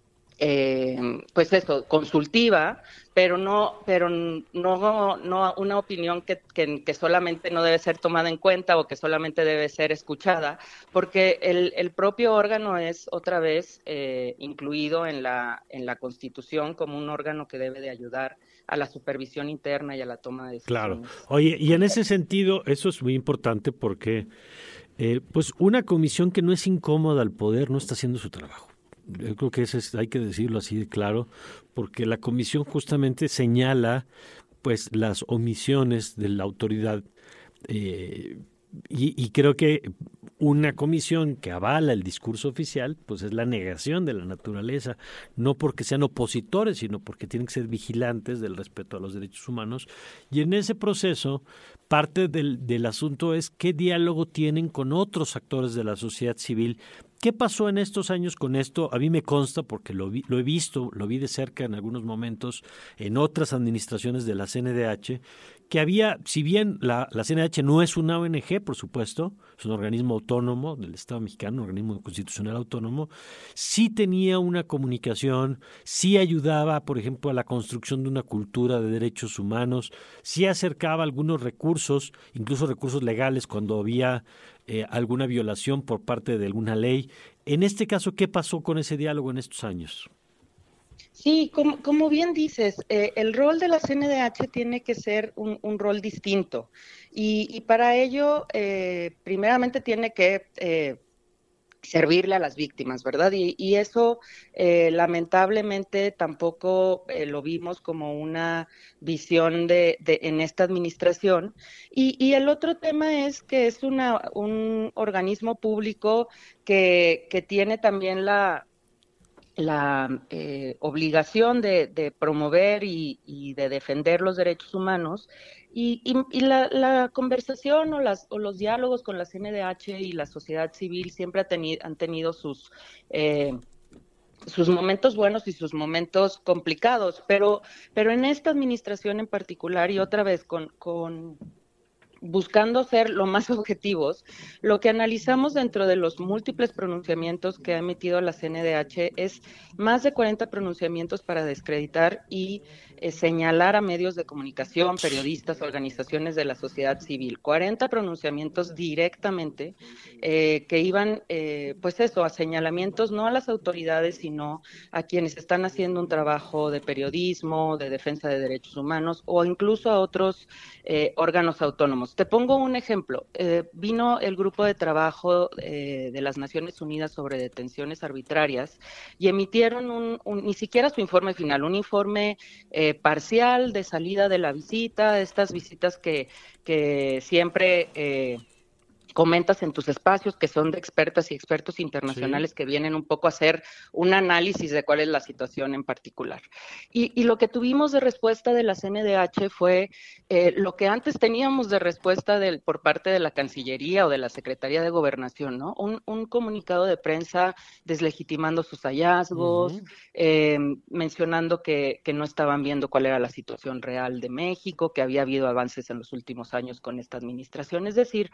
consultiva, pero no una opinión que solamente no debe ser tomada en cuenta o que solamente debe ser escuchada, porque el propio órgano es otra vez incluido en la Constitución como un órgano que debe de ayudar a la supervisión interna y a la toma de decisiones. Claro. Oye, y en ese sentido, eso es muy importante porque pues una comisión que no es incómoda al poder no está haciendo su trabajo. Yo creo que hay que decirlo así de claro, porque la comisión justamente señala pues las omisiones de la autoridad y creo que una comisión que avala el discurso oficial pues es la negación de la naturaleza, no porque sean opositores, sino porque tienen que ser vigilantes del respeto a los derechos humanos, y en ese proceso parte del asunto es qué diálogo tienen con otros actores de la sociedad civil. ¿Qué pasó en estos años con esto? A mí me consta, porque lo he visto, lo vi de cerca en algunos momentos en otras administraciones de la CNDH, que había, si bien la CNDH no es una ONG, por supuesto, es un organismo autónomo del Estado mexicano, un organismo constitucional autónomo, sí tenía una comunicación, sí ayudaba, por ejemplo, a la construcción de una cultura de derechos humanos, sí acercaba algunos recursos, incluso recursos legales cuando había alguna violación por parte de alguna ley. En este caso, ¿qué pasó con ese diálogo en estos años? Sí, como bien dices, el rol de la CNDH tiene que ser un rol distinto, y para ello, primeramente tiene que servirle a las víctimas, ¿verdad? Y eso lamentablemente tampoco lo vimos como una visión en esta administración. Y el otro tema es que es un organismo público que tiene también la obligación de promover y de defender los derechos humanos. Y la conversación o los diálogos con la CNDH y la sociedad civil siempre han tenido sus momentos buenos y sus momentos complicados, pero en esta administración en particular, y otra vez buscando ser lo más objetivos, lo que analizamos dentro de los múltiples pronunciamientos que ha emitido la CNDH es más de 40 pronunciamientos para desacreditar y señalar a medios de comunicación, periodistas, organizaciones de la sociedad civil. 40 pronunciamientos directamente que iban, pues eso, a señalamientos no a las autoridades, sino a quienes están haciendo un trabajo de periodismo, de defensa de derechos humanos o incluso a otros órganos autónomos. Te pongo un ejemplo. Vino el grupo de trabajo de las Naciones Unidas sobre detenciones arbitrarias y emitieron ni siquiera su informe final, un informe parcial de salida de la visita, estas visitas que siempre comentas en tus espacios, que son de expertas y expertos internacionales que vienen un poco a hacer un análisis de cuál es la situación en particular. Y lo que tuvimos de respuesta de la CNDH fue lo que antes teníamos de respuesta por parte de la Cancillería o de la Secretaría de Gobernación, ¿no? Un comunicado de prensa deslegitimando sus hallazgos, mencionando que no estaban viendo cuál era la situación real de México, que había habido avances en los últimos años con esta administración. Es decir,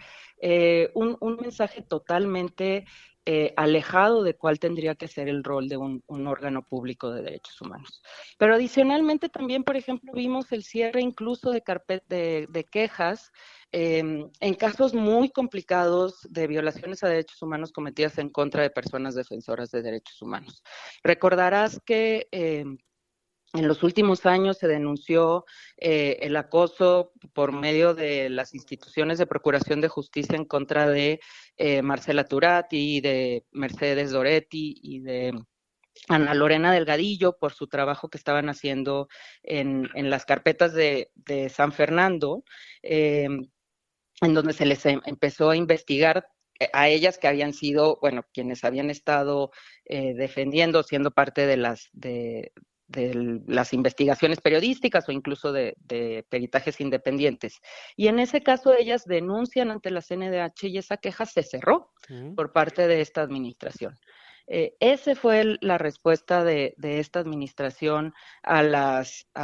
un mensaje totalmente alejado de cuál tendría que ser el rol de un órgano público de derechos humanos. Pero adicionalmente también, por ejemplo, vimos el cierre incluso de quejas en casos muy complicados de violaciones a derechos humanos cometidas en contra de personas defensoras de derechos humanos. Recordarás que en los últimos años se denunció el acoso por medio de las instituciones de procuración de justicia en contra de Marcela Turati, de Mercedes Doretti y de Ana Lorena Delgadillo por su trabajo que estaban haciendo en las carpetas de San Fernando, en donde se les empezó a investigar a ellas que habían sido, bueno, quienes habían estado defendiendo, siendo parte de las investigaciones periodísticas o incluso de peritajes independientes. Y en ese caso ellas denuncian ante la CNDH y esa queja se cerró por parte de esta administración. Esa fue la respuesta de esta administración a la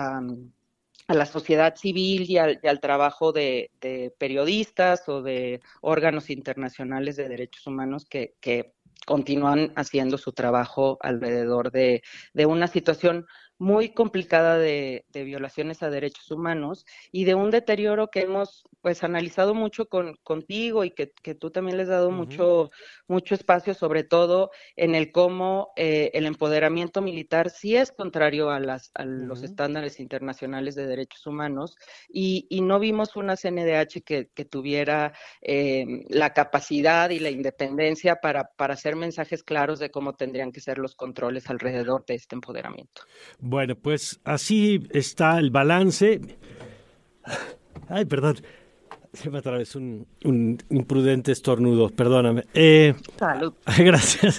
sociedad civil y al trabajo de periodistas o de órganos internacionales de derechos humanos que continúan haciendo su trabajo alrededor de una situación muy complicada de violaciones a derechos humanos y de un deterioro que hemos pues analizado mucho contigo y que tú también les has dado mucho espacio, sobre todo en el cómo el empoderamiento militar sí es contrario a los estándares internacionales de derechos humanos y no vimos una CNDH que tuviera la capacidad y la independencia para hacer mensajes claros de cómo tendrían que ser los controles alrededor de este empoderamiento. Bueno, pues así está el balance. Ay, perdón. Se me otra vez un imprudente estornudo, perdóname. Salud. Gracias.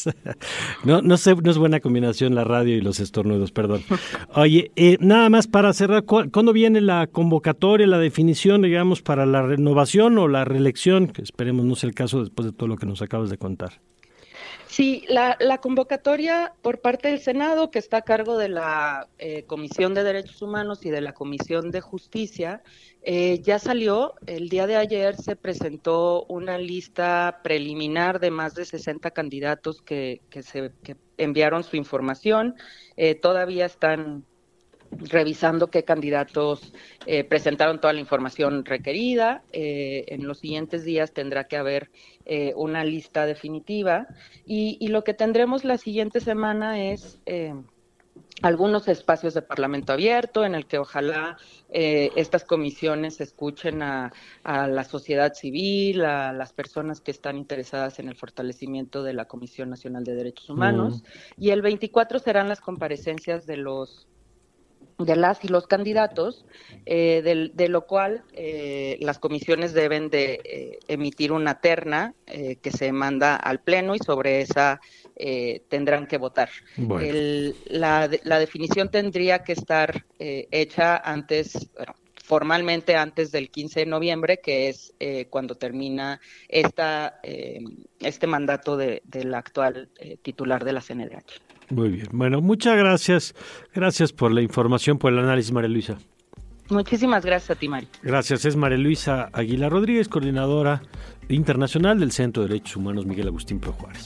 No sé, no es buena combinación la radio y los estornudos, perdón. Oye, nada más para cerrar, ¿cuándo viene la convocatoria, la definición, digamos, para la renovación o la reelección? Que esperemos no sea el caso después de todo lo que nos acabas de contar. Sí, la convocatoria por parte del Senado, que está a cargo de la Comisión de Derechos Humanos y de la Comisión de Justicia, ya salió. El día de ayer se presentó una lista preliminar de más de 60 candidatos que enviaron su información. Todavía están revisando qué candidatos presentaron toda la información requerida. En los siguientes días tendrá que haber una lista definitiva y lo que tendremos la siguiente semana es algunos espacios de parlamento abierto en el que ojalá estas comisiones escuchen a la sociedad civil, a las personas que están interesadas en el fortalecimiento de la Comisión Nacional de Derechos Humanos y el 24 serán las comparecencias de los de las y los candidatos, de lo cual las comisiones deben de emitir una terna que se manda al Pleno y sobre esa tendrán que votar. Bueno. La definición tendría que estar hecha antes, formalmente antes del 15 de noviembre, que es cuando termina este mandato del actual titular de la CNDH. Muy bien. Bueno, muchas gracias. Gracias por la información, por el análisis, María Luisa. Muchísimas gracias a ti, Mari. Gracias. Es María Luisa Aguilar Rodríguez, coordinadora internacional del Centro de Derechos Humanos Miguel Agustín Pro Juárez.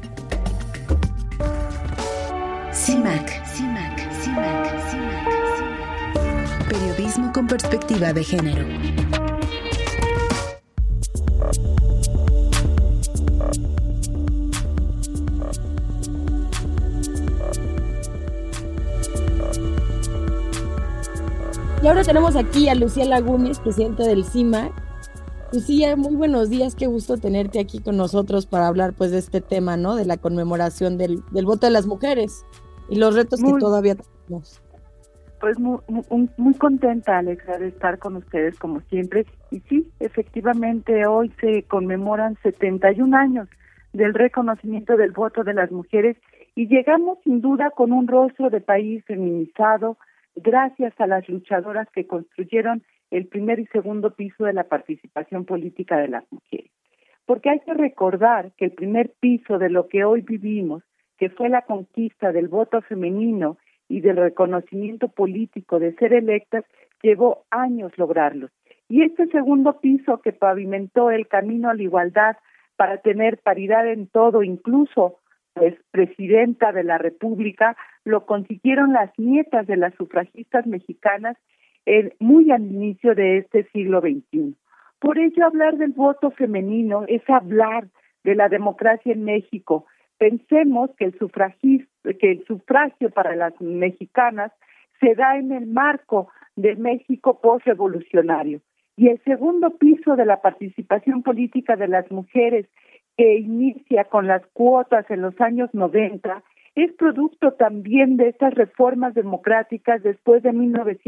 CIMAC. Periodismo con perspectiva de género. Y ahora tenemos aquí a Lucía Lagunes, presidenta del CIMAC. Lucía, muy buenos días, qué gusto tenerte aquí con nosotros para hablar pues de este tema, ¿no? De la conmemoración del voto de las mujeres y los retos que todavía tenemos. Pues muy contenta, Alexa, de estar con ustedes como siempre. Y sí, efectivamente, hoy se conmemoran 71 años del reconocimiento del voto de las mujeres y llegamos sin duda con un rostro de país feminizado, gracias a las luchadoras que construyeron el primer y segundo piso de la participación política de las mujeres. Porque hay que recordar que el primer piso de lo que hoy vivimos, que fue la conquista del voto femenino y del reconocimiento político de ser electas, llevó años lograrlos. Y este segundo piso que pavimentó el camino a la igualdad para tener paridad en todo, incluso pues presidenta de la República, lo consiguieron las nietas de las sufragistas mexicanas muy al inicio de este siglo XXI. Por ello, hablar del voto femenino es hablar de la democracia en México. Pensemos que el sufragio para las mexicanas se da en el marco de México postrevolucionario. Y el segundo piso de la participación política de las mujeres, que inicia con las cuotas en los años 90, es producto también de estas reformas democráticas después de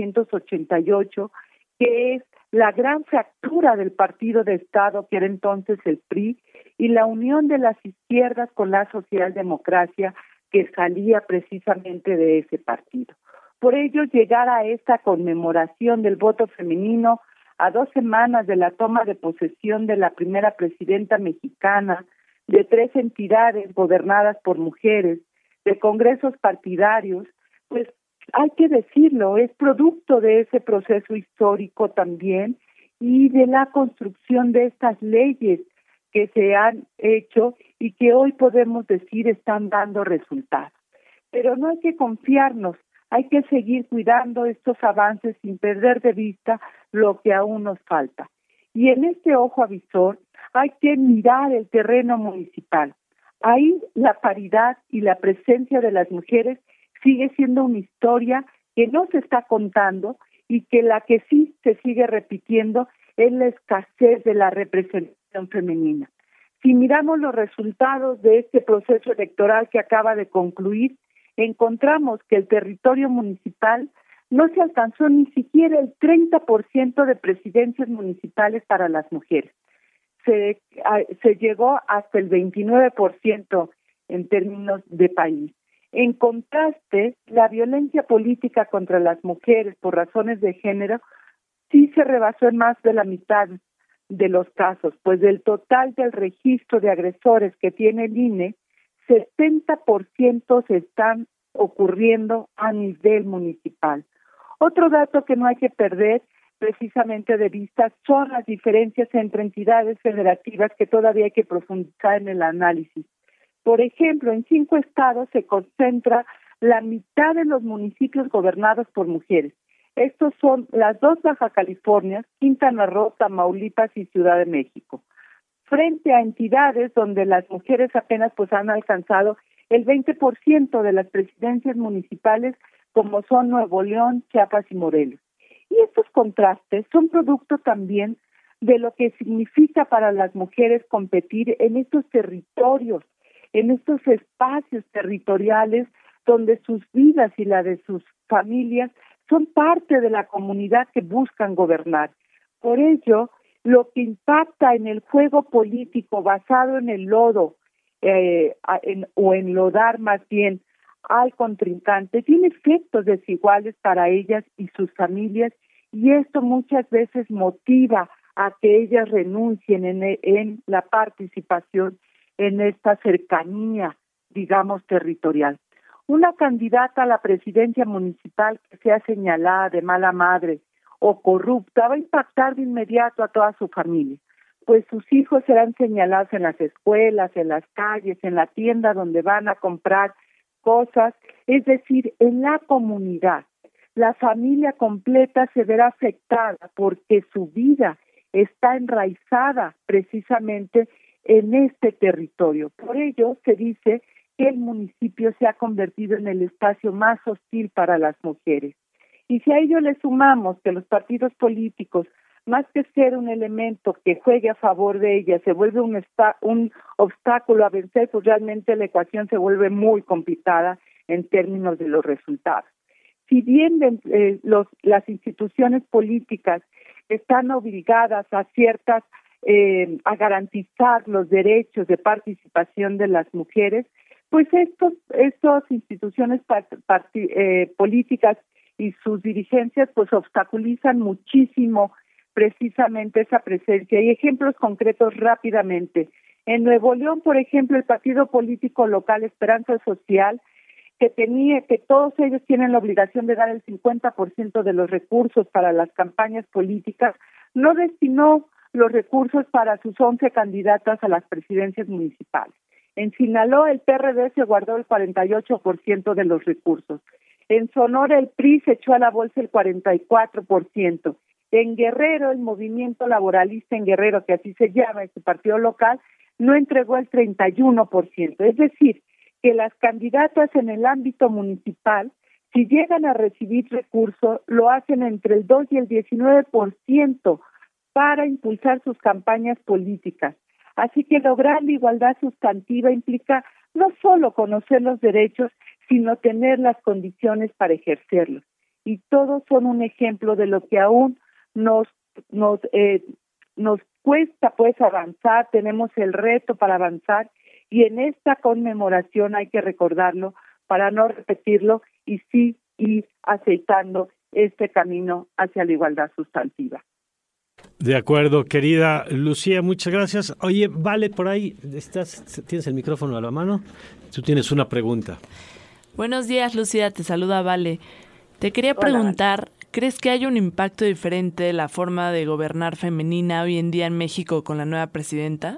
1988, que es la gran fractura del partido de Estado, que era entonces el PRI, y la unión de las izquierdas con la socialdemocracia, que salía precisamente de ese partido. Por ello, llegar a esta conmemoración del voto femenino a 2 semanas de la toma de posesión de la primera presidenta mexicana, de 3 entidades gobernadas por mujeres, de congresos partidarios, pues hay que decirlo, es producto de ese proceso histórico también y de la construcción de estas leyes que se han hecho y que hoy podemos decir están dando resultados. Pero no hay que confiarnos, hay que seguir cuidando estos avances sin perder de vista lo que aún nos falta. Y en este ojo avisor hay que mirar el terreno municipal. Ahí la paridad y la presencia de las mujeres sigue siendo una historia que no se está contando y que la que sí se sigue repitiendo es la escasez de la representación femenina. Si miramos los resultados de este proceso electoral que acaba de concluir, encontramos que el territorio municipal no se alcanzó ni siquiera el 30% de presidencias municipales para las mujeres. Se llegó hasta el 29% en términos de país. En contraste, la violencia política contra las mujeres por razones de género sí se rebasó en más de la mitad de los casos, pues del total del registro de agresores que tiene el INE, 70% se están ocurriendo a nivel municipal. Otro dato que no hay que perder precisamente de vista son las diferencias entre entidades federativas que todavía hay que profundizar en el análisis. Por ejemplo, en 5 estados se concentra la mitad de los municipios gobernados por mujeres. Estos son las 2 Baja Californias, Quintana Roo, Tamaulipas y Ciudad de México, frente a entidades donde las mujeres apenas han alcanzado el 20% de las presidencias municipales, como son Nuevo León, Chiapas y Morelos. Y estos contrastes son producto también de lo que significa para las mujeres competir en estos territorios, en estos espacios territoriales donde sus vidas y la de sus familias son parte de la comunidad que buscan gobernar. Por ello, lo que impacta en el juego político basado en el lodo, o enlodar más bien al contrincante, tiene efectos desiguales para ellas y sus familias, y esto muchas veces motiva a que ellas renuncien en la participación en esta cercanía, digamos, territorial. Una candidata a la presidencia municipal que sea señalada de mala madre o corrupta va a impactar de inmediato a toda su familia, pues sus hijos serán señalados en las escuelas, en las calles, en la tienda donde van a comprar cosas, es decir, en la comunidad. La familia completa se verá afectada porque su vida está enraizada precisamente en este territorio. Por ello se dice que el municipio se ha convertido en el espacio más hostil para las mujeres. Y si a ello le sumamos que los partidos políticos, más que ser un elemento que juegue a favor de ellas, se vuelve un obstáculo a vencer, pues realmente la ecuación se vuelve muy complicada en términos de los resultados. Si bien las instituciones políticas están obligadas a a garantizar los derechos de participación de las mujeres, pues estas instituciones políticas y sus dirigencias pues obstaculizan muchísimo precisamente esa presencia. Y ejemplos concretos rápidamente. En Nuevo León, por ejemplo, el partido político local Esperanza Social, que todos ellos tienen la obligación de dar el 50% de los recursos para las campañas políticas, no destinó los recursos para sus 11 candidatas a las presidencias municipales. En Sinaloa, el PRD se guardó el 48% de los recursos. En Sonora, el PRI se echó a la bolsa el 44%. En Guerrero, el movimiento laboralista en Guerrero, que así se llama, este partido local, no entregó el 31%. Es decir, que las candidatas en el ámbito municipal, si llegan a recibir recursos, lo hacen entre el 2 y el 19% para impulsar sus campañas políticas. Así que lograr la igualdad sustantiva implica no solo conocer los derechos, sino tener las condiciones para ejercerlos. Y todos son un ejemplo de lo que aún nos cuesta pues avanzar, tenemos el reto para avanzar, y en esta conmemoración hay que recordarlo para no repetirlo y sí ir aceitando este camino hacia la igualdad sustantiva. De acuerdo, querida Lucía, muchas gracias. Oye, Vale, por ahí tienes el micrófono a la mano. Tú tienes una pregunta. Buenos días, Lucía, te saluda Vale. Te quería preguntar, ¿crees que hay un impacto diferente de la forma de gobernar femenina hoy en día en México con la nueva presidenta?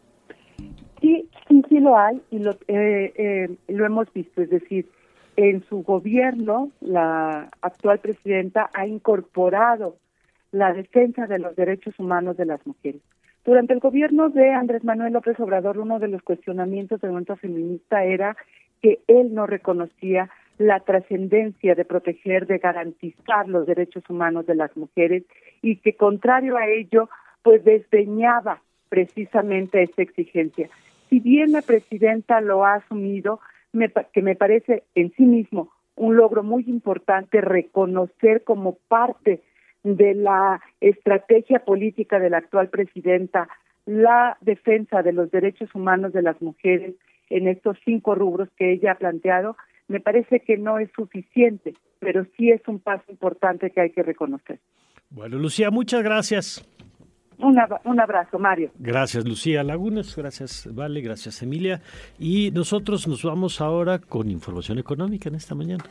Sí lo hay y lo hemos visto. Es decir, en su gobierno, la actual presidenta ha incorporado la defensa de los derechos humanos de las mujeres. Durante el gobierno de Andrés Manuel López Obrador, uno de los cuestionamientos del movimiento feminista era que él no reconocía la trascendencia de proteger, de garantizar los derechos humanos de las mujeres y que, contrario a ello, pues desdeñaba precisamente esta exigencia. Si bien la presidenta lo ha asumido, que me parece en sí mismo un logro muy importante reconocer como parte de la estrategia política de la actual presidenta la defensa de los derechos humanos de las mujeres en estos 5 rubros que ella ha planteado, me parece que no es suficiente, pero sí es un paso importante que hay que reconocer. Bueno, Lucía, muchas gracias. Un abrazo, Mario. Gracias, Lucía Lagunas, gracias, Vale, gracias, Emilia. Y nosotros nos vamos ahora con información económica en esta mañana.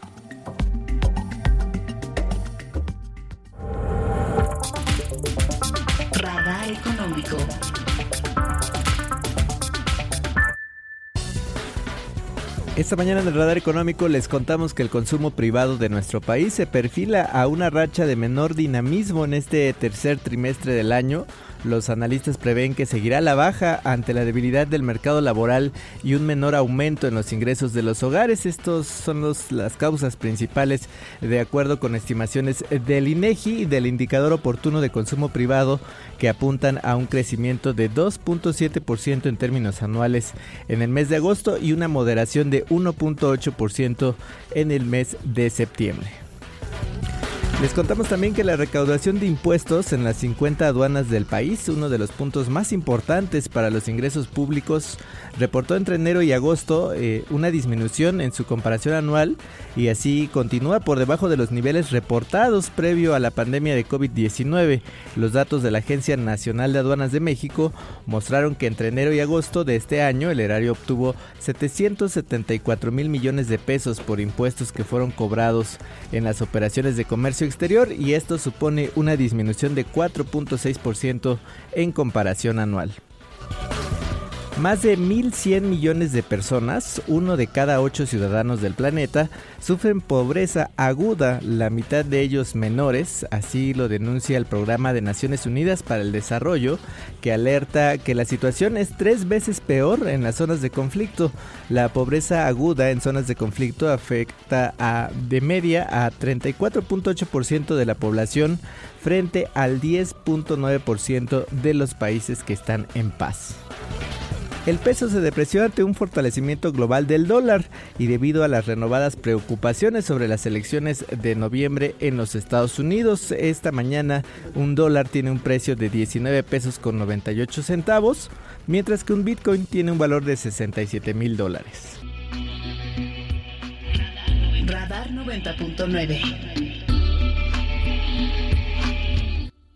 Radar Económico. Esta mañana en el Radar Económico les contamos que el consumo privado de nuestro país se perfila a una racha de menor dinamismo en este tercer trimestre del año. Los analistas prevén que seguirá la baja ante la debilidad del mercado laboral y un menor aumento en los ingresos de los hogares. Estos son las causas principales, de acuerdo con estimaciones del INEGI y del indicador oportuno de consumo privado, que apuntan a un crecimiento de 2.7% en términos anuales en el mes de agosto y una moderación de 1.8% en el mes de septiembre. Les contamos también que la recaudación de impuestos en las 50 aduanas del país, uno de los puntos más importantes para los ingresos públicos, reportó entre enero y agosto una disminución en su comparación anual y así continúa por debajo de los niveles reportados previo a la pandemia de COVID-19. Los datos de la Agencia Nacional de Aduanas de México mostraron que entre enero y agosto de este año el erario obtuvo 774 mil millones de pesos por impuestos que fueron cobrados en las operaciones de comercio exterior y esto supone una disminución de 4.6% en comparación anual. Más de 1.100 millones de personas, 1 de cada 8 ciudadanos del planeta, sufren pobreza aguda, la mitad de ellos menores, así lo denuncia el Programa de Naciones Unidas para el Desarrollo, que alerta que la situación es 3 veces peor en las zonas de conflicto. La pobreza aguda en zonas de conflicto afecta de media a 34.8% de la población frente al 10.9% de los países que están en paz. El peso se depreció ante un fortalecimiento global del dólar y debido a las renovadas preocupaciones sobre las elecciones de noviembre en los Estados Unidos. Esta mañana un dólar tiene un precio de 19 pesos con 98 centavos, mientras que un Bitcoin tiene un valor de $67,000. Radar 90.9.